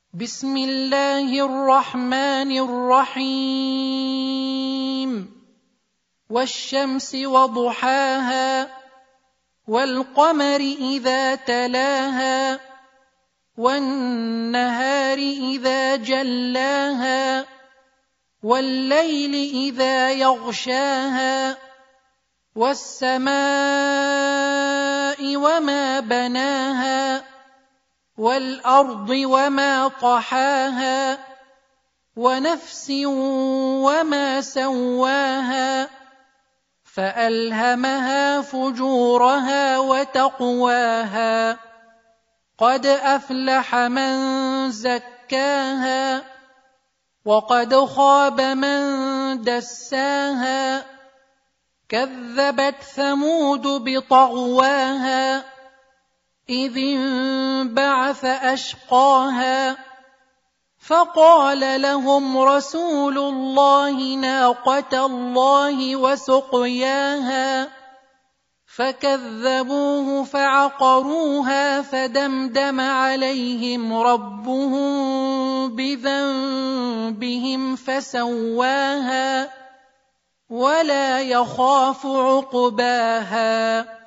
بسم الله الرحمن الرحيم والشمس وضحاها والقمر إذا تلاها والنهار إذا جلاها والليل إذا يغشاها والسماء وما بناها والأرض وما طحاها ونفس وما سواها فألهمها فجورها وتقواها قد أفلح من زكاها وقد خاب من دساها كذبت ثمود بطغواها إذ انبعث أشقاها فقال لهم رسول الله ناقة الله وسقياها فكذبوه فعقروها فدمدم عليهم ربهم بذنبهم فسواها ولا يخاف عقباها